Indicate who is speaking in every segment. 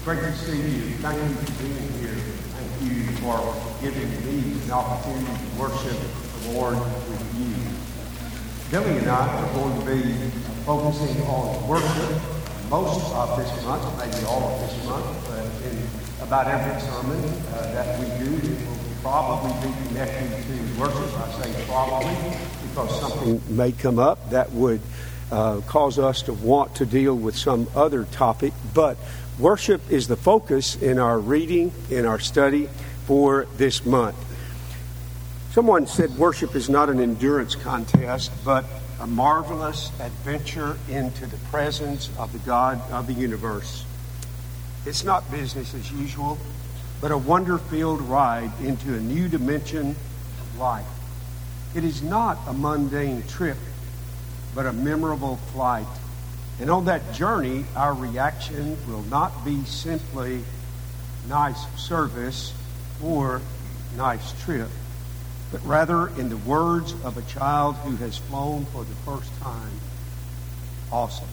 Speaker 1: Great to see you. Thank you for being here. Thank you for giving me an opportunity to worship the Lord with you. Billy and I are going to be focusing on worship most of this month, maybe all of this month, but in about every sermon that we do, it will probably be connected to worship. I say probably because something may come up that would cause us to want to deal with some other topic, but worship is the focus in our reading, in our study for this month. Someone said worship is not an endurance contest, but a marvelous adventure into the presence of the God of the universe. It's not business as usual, but a wonder-filled ride into a new dimension of life. It is not a mundane trip, but a memorable flight. And on that journey, our reaction will not be simply nice service or nice trip, but rather, in the words of a child who has flown for the first time, awesome.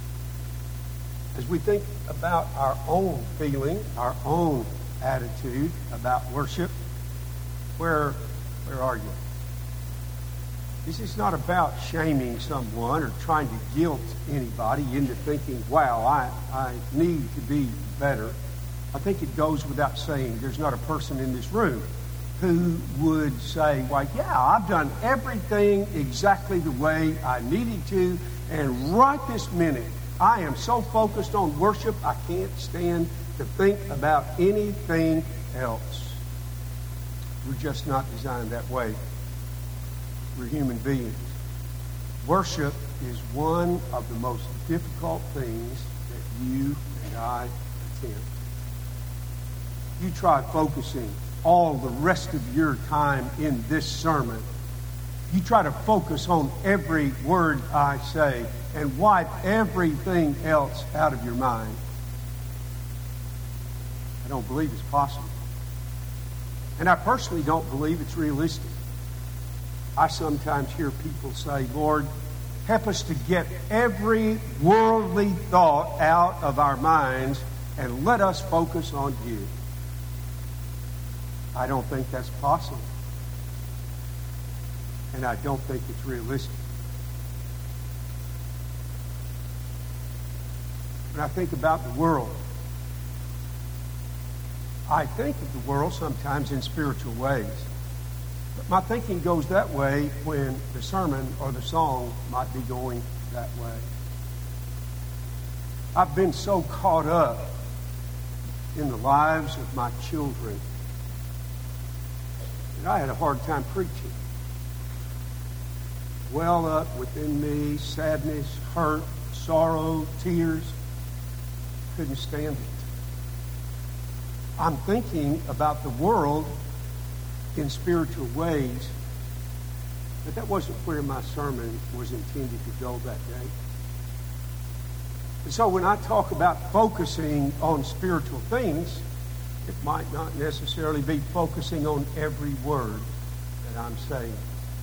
Speaker 1: As we think about our own feeling, our own attitude about worship, where are you? This is not about shaming someone or trying to guilt anybody into thinking, wow, I need to be better. I think it goes without saying there's not a person in this room who would say, well, yeah, I've done everything exactly the way I needed to, and right this minute, I am so focused on worship, I can't stand to think about anything else. We're just not designed that way. We're human beings. Worship is one of the most difficult things that you and I attempt. You try focusing all the rest of your time in this sermon. You try to focus on every word I say and wipe everything else out of your mind. I don't believe it's possible. And I personally don't believe it's realistic. I sometimes hear people say, Lord, help us to get every worldly thought out of our minds and let us focus on you. I don't think that's possible. And I don't think it's realistic. When I think about the world, I think of the world sometimes in spiritual ways. But my thinking goes that way when the sermon or the song might be going that way. I've been so caught up in the lives of my children that I had a hard time preaching. Well up within me, sadness, hurt, sorrow, tears. Couldn't stand it. I'm thinking about the world in spiritual ways, but that wasn't where my sermon was intended to go that day. And so when I talk about focusing on spiritual things, it might not necessarily be focusing on every word that I'm saying.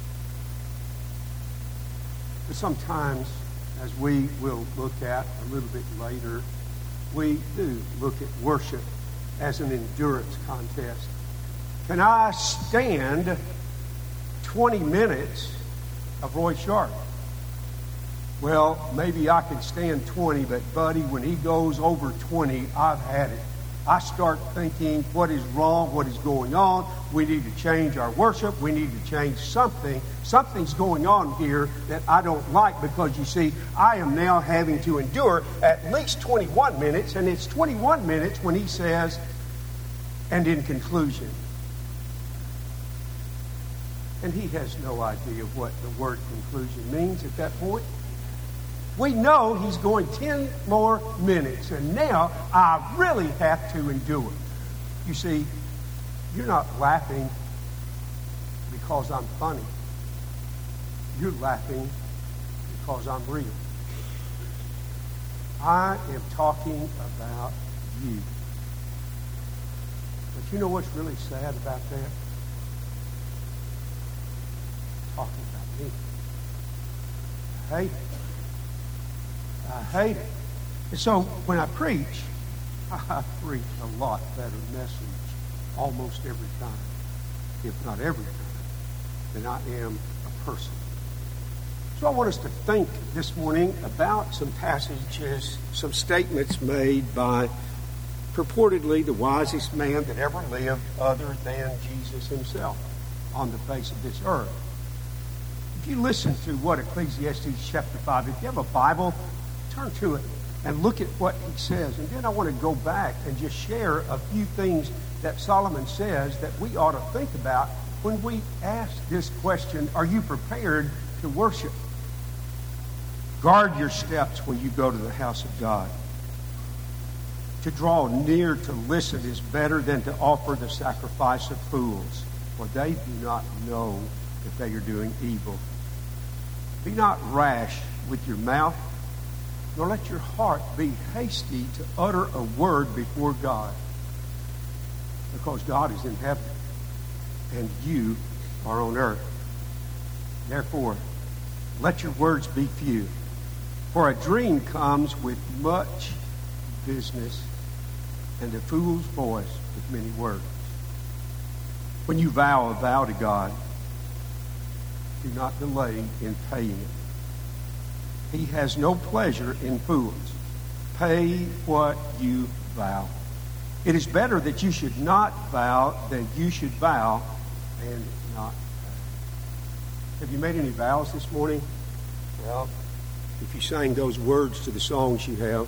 Speaker 1: But sometimes, as we will look at a little bit later, we do look at worship as an endurance contest. Can I stand 20 minutes of Roy Sharp? Well, maybe I can stand 20, but buddy, when he goes over 20, I've had it. I start thinking, what is wrong? What is going on? We need to change our worship. We need to change something. Something's going on here that I don't like because, you see, I am now having to endure at least 21 minutes, and it's 21 minutes when he says, and in conclusion. And he has no idea what the word conclusion means at that point. We know he's going 10 more minutes, and now I really have to endure. You see, you're not laughing because I'm funny. You're laughing because I'm real. I am talking about you. But you know what's really sad about that? Talking about me. I hate it. I hate it. And so when I preach,
Speaker 2: I preach a lot better message almost every time, if not every time, than I am a person. So I want us to think this morning about some passages, some statements made by purportedly the wisest man that ever lived other than Jesus himself on the face of this earth. If you listen to what Ecclesiastes chapter 5, if you have a Bible, turn to it and look at what he says. And then I want to go back and just share a few things that Solomon says that we ought to think about when we ask this question, are you prepared to worship? Guard your steps when you go to the house of God. To draw near to listen is better than to offer the sacrifice of fools, for they do not know that they are doing evil. Be not rash with your mouth, nor let your heart be hasty to utter a word before God, because God is in heaven and you are on earth. Therefore, let your words be few, for a dream comes with much business, and a fool's voice with many words. When you vow a vow to God, do not delay in paying it. He has no pleasure in fools. Pay what you vow. It is better that you should not vow than you should vow and not pay. Have you made any vows this morning? Well, if you sang those words to the songs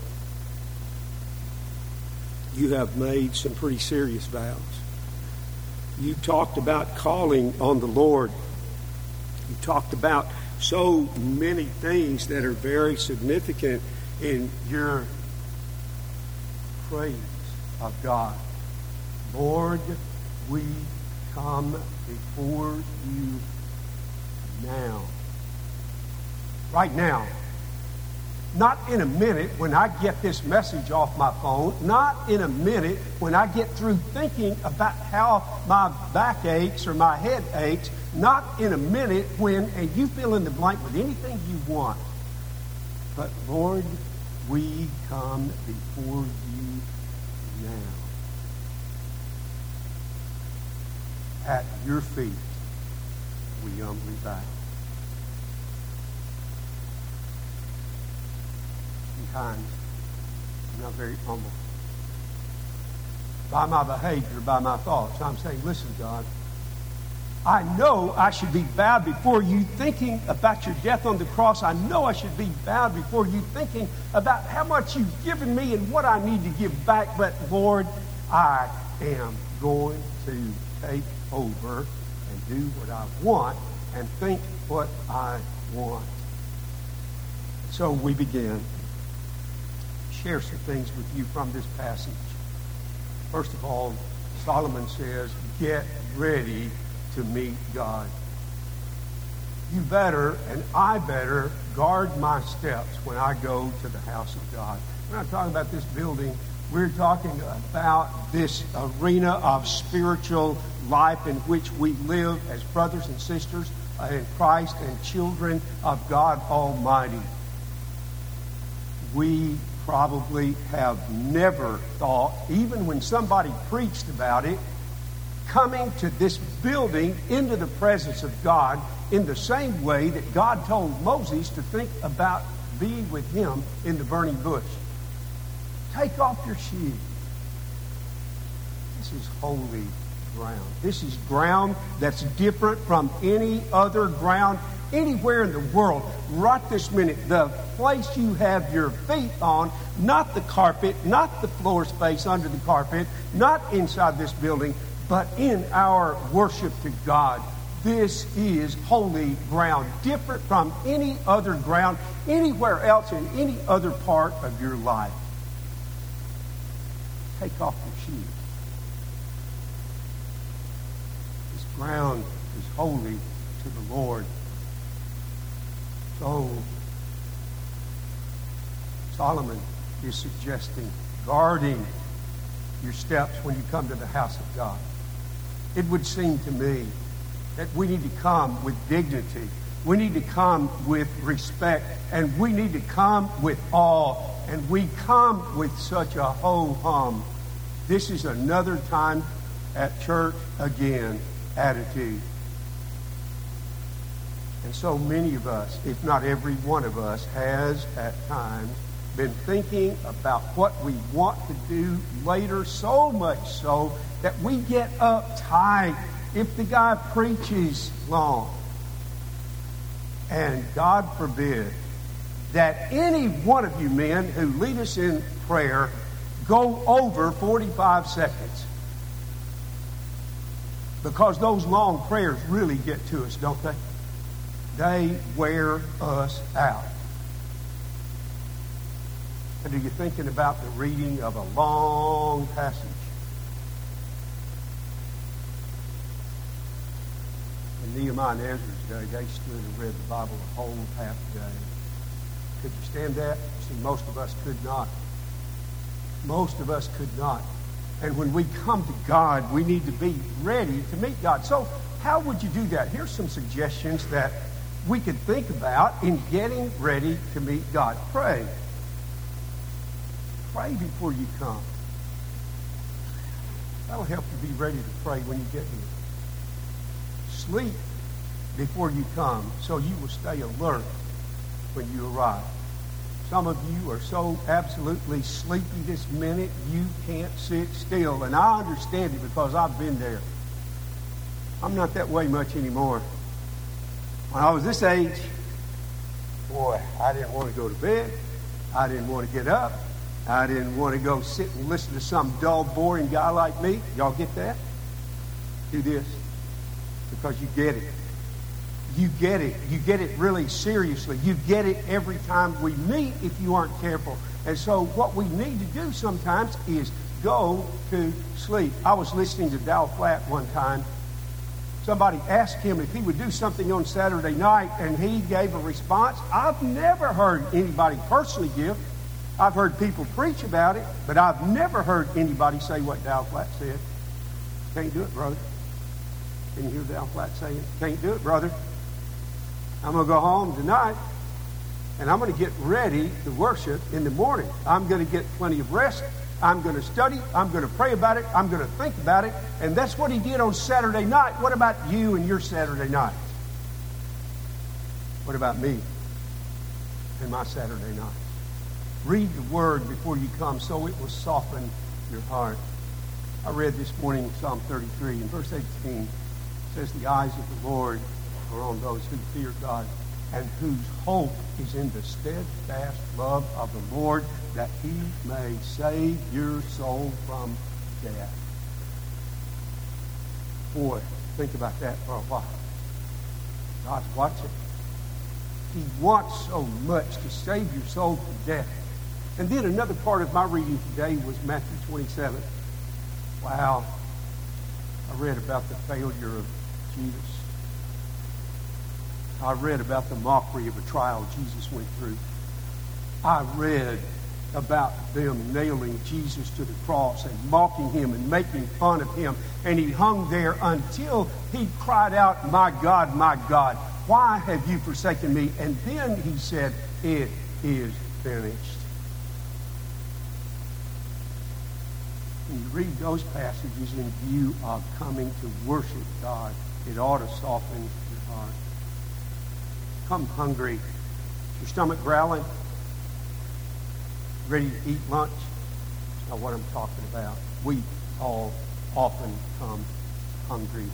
Speaker 2: you have made some pretty serious vows. You talked about calling on the Lord. You talked about so many things that are very significant in your praise of God. Lord, we come before you now. Right now. Not in a minute when I get this message off my phone. Not in a minute when I get through thinking about how my back aches or my head aches. Not in a minute when, and you fill in the blank with anything you want. But Lord, we come before you now. At your feet, we humbly bow. Sometimes I'm not very humble. By my behavior, by my thoughts, I'm saying, listen, God, I know I should be bowed before you thinking about your death on the cross. I know I should be bowed before you thinking about how much you've given me and what I need to give back. But Lord, I am going to take over and do what I want and think what I want. So we begin. Share some things with you from this passage. First of all, Solomon says, get ready to meet God. You better and I better guard my steps when I go to the house of God. We're not talking about this building. We're talking about this arena of spiritual life in which we live as brothers and sisters in Christ and children of God Almighty. We probably have never thought, even when somebody preached about it, coming to this building into the presence of God in the same way that God told Moses to think about being with him in the burning bush. Take off your shoes. This is holy ground. This is ground that's different from any other ground anywhere in the world. Right this minute, the place you have your feet on, not the carpet, not the floor space under the carpet, not inside this building, but in our worship to God. This is holy ground, different from any other ground anywhere else in any other part of your life. Take off your shoes. This ground is holy to the Lord. So, Solomon is suggesting guarding your steps when you come to the house of God. It would seem to me that we need to come with dignity. We need to come with respect. And we need to come with awe and we come with such a ho-hum, this is another time at church again attitude. And so many of us, if not every one of us, has at times been thinking about what we want to do later, so much so that we get uptight if the guy preaches long. And God forbid that any one of you men who lead us in prayer go over 45 seconds. Because those long prayers really get to us, don't they? They wear us out. And are you thinking about the reading of a long passage? In Nehemiah and Ezra's day, they stood and read the Bible a whole half day. Could you stand that? See, most of us could not. Most of us could not. And when we come to God, we need to be ready to meet God. So how would you do that? Here's some suggestions that we could think about in getting ready to meet God. Pray. Pray before you come. That'll help you be ready to pray when you get here. Sleep before you come so you will stay alert when you arrive. Some of you are so absolutely sleepy this minute you can't sit still. And I understand it because I've been there. I'm not that way much anymore. When I was this age, boy, I didn't want to go to bed. I didn't want to get up. I didn't want to go sit and listen to some dull, boring guy like me. Y'all get that? Do this. Because you get it. You get it. You get it really seriously. You get it every time we meet if you aren't careful. And so what we need to do sometimes is go to sleep. I was listening to Dal Flatt one time. Somebody asked him if he would do something on Saturday night, and he gave a response I've never heard anybody personally give. I've heard people preach about it, but I've never heard anybody say what Dal Flatt said. Can't do it, brother. Can you hear Dal Flatt saying, can't do it, brother? I'm going to go home tonight, and I'm going to get ready to worship in the morning. I'm going to get plenty of rest. I'm going to study. I'm going to pray about it. I'm going to think about it. And that's what he did on Saturday night. What about you and your Saturday night? What about me and my Saturday night? Read the Word before you come so it will soften your heart. I read this morning Psalm 33 in verse 18. It says, the eyes of the Lord are on those who fear God and whose hope is in the steadfast love of the Lord, that he may save your soul from death. Boy, think about that for a while. God's watching. He wants so much to save your soul from death. And then another part of my reading today was Matthew 27. Wow. I read about the failure of Judas. I read about the mockery of a trial Jesus went through. I read about them nailing Jesus to the cross and mocking him and making fun of him. And he hung there until he cried out, my God, why have you forsaken me? And then he said, it is finished. When you read those passages in view of coming to worship God, it ought to soften your heart. Come hungry. Your stomach growling? Ready to eat lunch? That's not what I'm talking about. We all often come hungry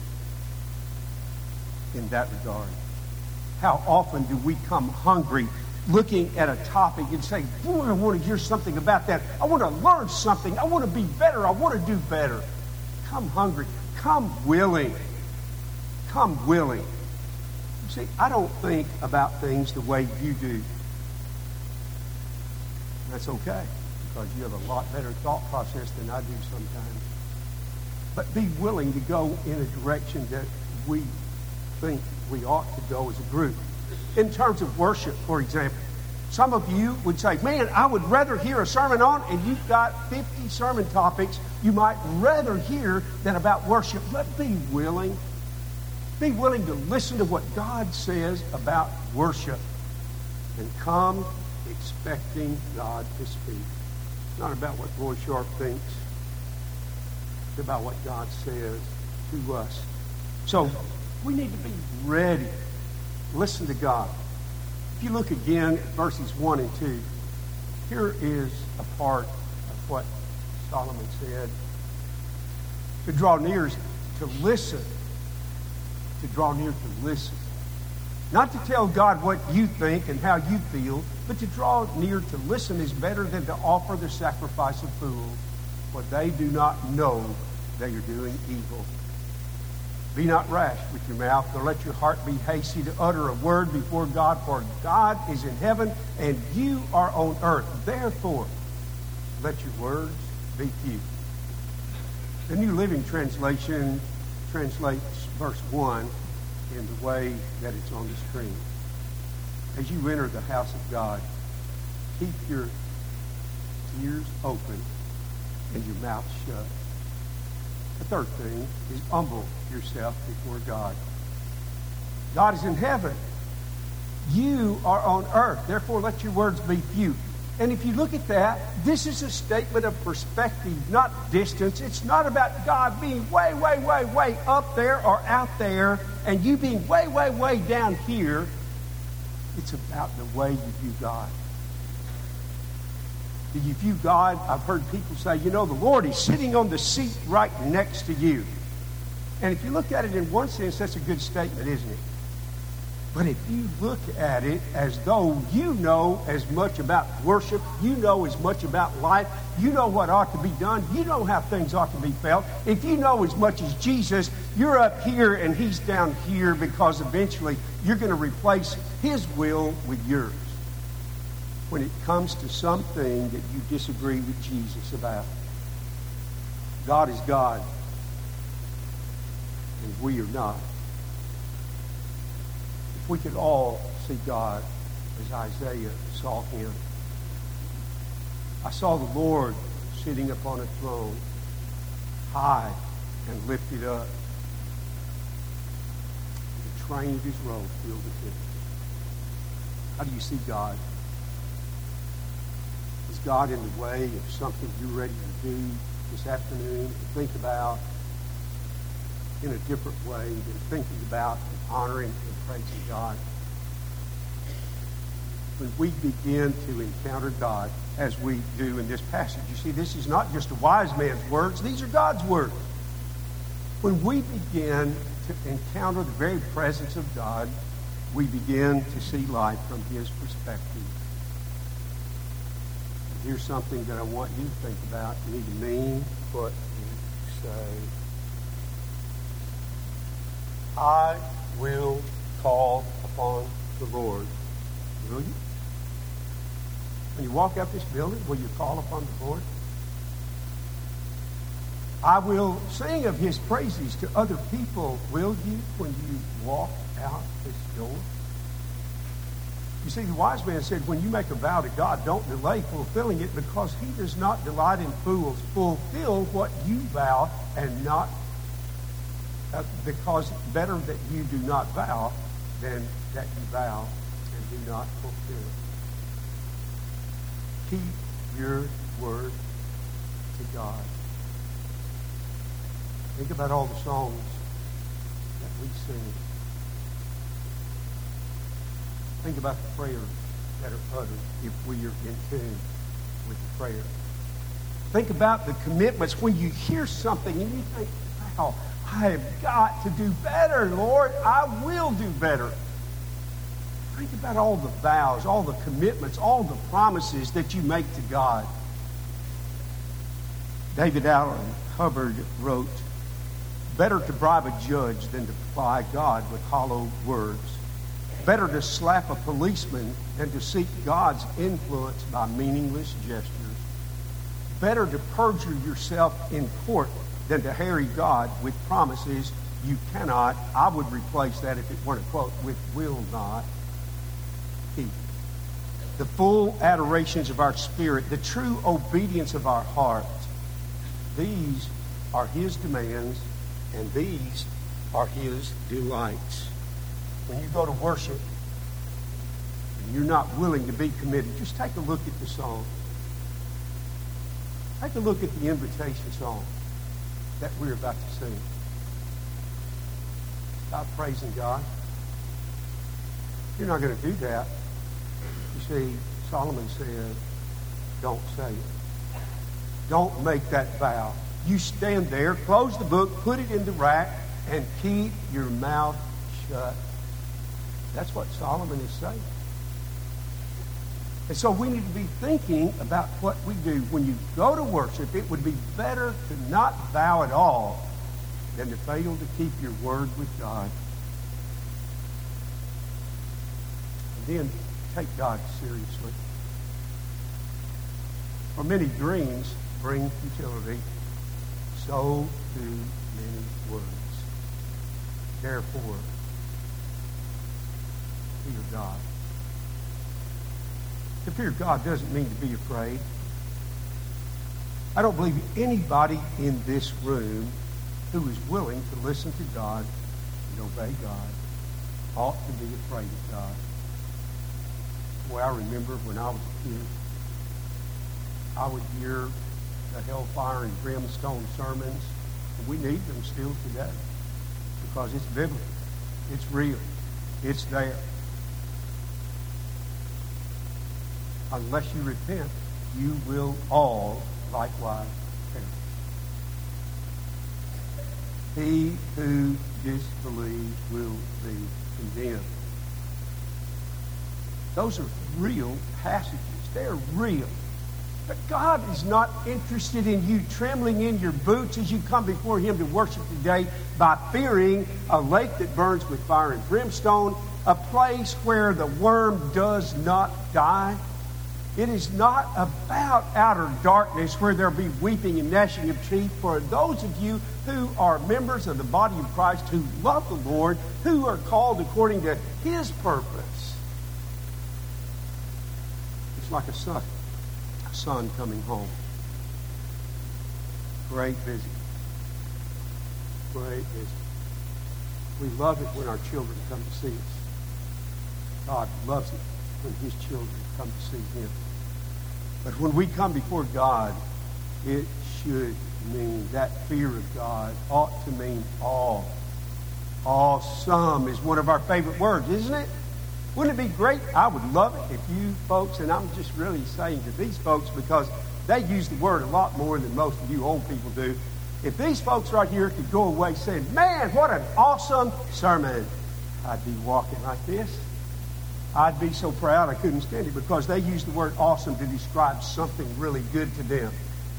Speaker 2: in that regard. How often do we come hungry looking at a topic and say, boy, I want to hear something about that. I want to learn something. I want to be better. I want to do better. Come hungry. Come willing. Come willing. See, I don't think about things the way you do. That's okay, because you have a lot better thought process than I do sometimes. But be willing to go in a direction that we think we ought to go as a group. In terms of worship, for example, some of you would say, man, I would rather hear a sermon on, and you've got 50 sermon topics you might rather hear than about worship. But be willing. Be willing to listen to what God says about worship and come expecting God to speak. It's not about what Roy Sharp thinks. It's about what God says to us. So we need to be ready. Listen to God. If you look again at verses 1 and 2, here is a part of what Solomon said. To draw near is to listen. To draw near to listen. Not to tell God what you think and how you feel, but to draw near to listen is better than to offer the sacrifice of fools, for they do not know they are doing evil. Be not rash with your mouth, nor let your heart be hasty to utter a word before God, for God is in heaven and you are on earth. Therefore, let your words be few. The New Living Translation translates verse 1 in the way that it's on the screen. As you enter the house of God, keep your ears open and your mouth shut. The third thing is humble yourself before God. God is in heaven. You are on earth. Therefore, let your words be few. And if you look at that, this is a statement of perspective, not distance. It's not about God being way, way, way, way up there or out there and you being way, way, way down here. It's about the way you view God. Do you view God? I've heard people say, the Lord is sitting on the seat right next to you. And if you look at it in one sense, that's a good statement, isn't it? But if you look at it as though you know as much about worship, you know as much about life, you know what ought to be done, you know how things ought to be felt. If you know as much as Jesus, you're up here and he's down here because eventually you're going to replace his will with yours. When it comes to something that you disagree with Jesus about, God is God, and we are not. If we could all see God as Isaiah saw him. I saw the Lord sitting upon a throne, high and lifted up. The train of his robe filled the temple. How do you see God? Is God in the way of something you're ready to do this afternoon, to think about in a different way than thinking about honoring and praising God? When we begin to encounter God, as we do in this passage, you see, this is not just a wise man's words, these are God's words. When we begin to encounter the very presence of God, we begin to see life from his perspective. And here's something that I want you to think about. You need to mean what you say. I will call upon the Lord. Will you? When you walk out this building, will you call upon the Lord? I will sing of his praises to other people. Will you when you walk out this door? You see, the wise man said, when you make a vow to God, don't delay fulfilling it, because he does not delight in fools. Fulfill what you vow, and not because better that you do not vow than that you vow and do not fulfill it. Keep your word to God. Think about all the songs that we sing. Think about the prayers that are uttered if we are in tune with the prayer. Think about the commitments when you hear something and you think, wow, I have got to do better, Lord. I will do better. Think about all the vows, all the commitments, all the promises that you make to God. David Allen Hubbard wrote, better to bribe a judge than to ply God with hollow words. Better to slap a policeman than to seek God's influence by meaningless gestures. Better to perjure yourself in court than to harry God with promises you cannot. I would replace that, if it weren't a quote, with will not keep. The full adorations of our spirit, the true obedience of our hearts, these are his demands, and these are his delights. When you go to worship, and and you're not willing to be committed, just take a look at the song. Take a look at the invitation song that we're about to sing. Stop praising God. You're not going to do that. You see, Solomon said, don't say it. Don't make that vow. You stand there, close the book, put it in the rack, and keep your mouth shut. That's what Solomon is saying. And so we need to be thinking about what we do. When you go to worship, it would be better to not vow at all than to fail to keep your word with God. And then take God seriously. For many dreams bring futility, so do many words. Therefore, fear God. To fear God doesn't mean to be afraid. I don't believe anybody in this room who is willing to listen to God and obey God ought to be afraid of God. Well, I remember when I was a kid, I would hear the hellfire and brimstone sermons, and we need them still today because it's biblical, it's real, it's there. Unless you repent, you will all likewise perish. He who disbelieves will be condemned. Those are real passages. They're real. But God is not interested in you trembling in your boots as you come before Him to worship today by fearing a lake that burns with fire and brimstone, a place where the worm does not die. It is not about outer darkness where there'll be weeping and gnashing of teeth. For those of you who are members of the body of Christ, who love the Lord, who are called according to His purpose. It's like a son coming home. Great visit. Great visit. We love it when our children come to see us. God loves it when His children come to see Him. But when we come before God, it should mean, that fear of God ought to mean awe. Awesome is one of our favorite words, isn't it? Wouldn't it be great? I would love it if you folks, and I'm just really saying to these folks because they use the word a lot more than most of you old people do. If these folks right here could go away saying, man, what an awesome sermon, I'd be walking like this. I'd be so proud I couldn't stand it because they use the word awesome to describe something really good to them.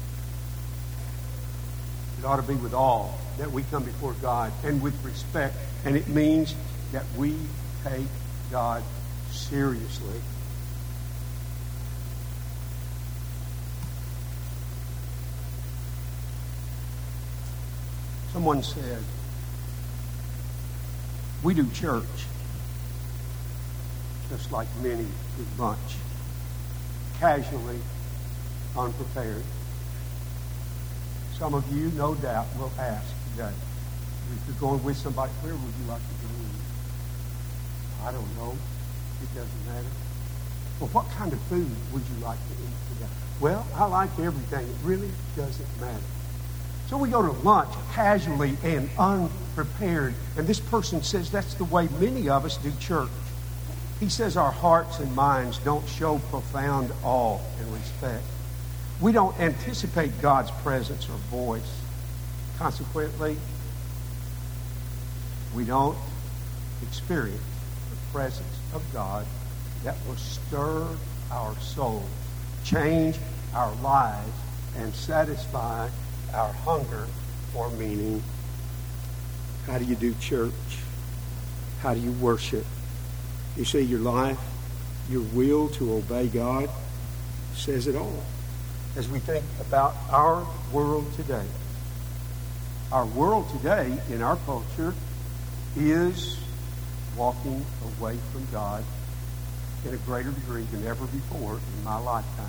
Speaker 2: It ought to be with awe that we come before God and with respect. And it means that we take God seriously. Someone said, we do church just like many do lunch, casually, unprepared. Some of you, no doubt, will ask today, if you're going with somebody, where would you like to go? I don't know. It doesn't matter. Well, what kind of food would you like to eat today? Well, I like everything. It really doesn't matter. So we go to lunch casually and unprepared. And this person says that's the way many of us do church. He says our hearts and minds don't show profound awe and respect. We don't anticipate God's presence or voice. Consequently, we don't experience the presence of God that will stir our souls, change our lives, and satisfy our hunger for meaning. How do you do church? How do you worship? You see, your life, your will to obey God says it all. As we think about our world today, our world today in our culture is walking away from God in a greater degree than ever before in my lifetime.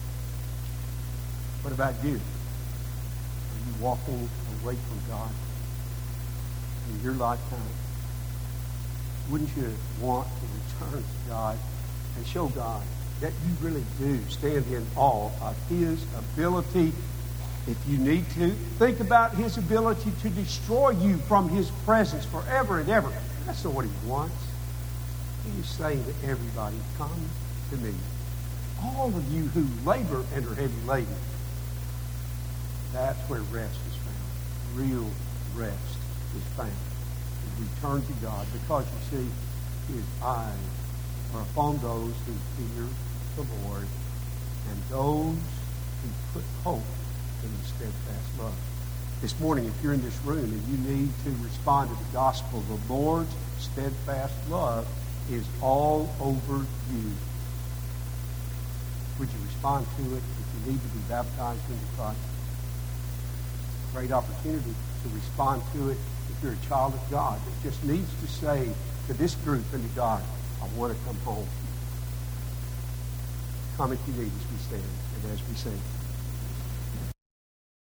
Speaker 2: What about you? Are you walking away from God in your lifetime? Wouldn't you want to return to God and show God that you really do stand in awe of His ability. If you need to, think about His ability to destroy you from His presence forever and ever. That's not what He wants. He is saying to everybody, come to me. All of you who labor and are heavy laden. That's where rest is found. Real rest is found. As we turn to God, because you see, His eyes are upon those who fear the Lord and those who put hope in His steadfast love. This morning, if you're in this room and you need to respond to the gospel, the Lord's steadfast love is all over you. Would you respond to it if you need to be baptized into Christ? Great opportunity to respond to it if you're a child of God that just needs to say to this group and to God, I want to come home. Come if you need as we stand and as we sing.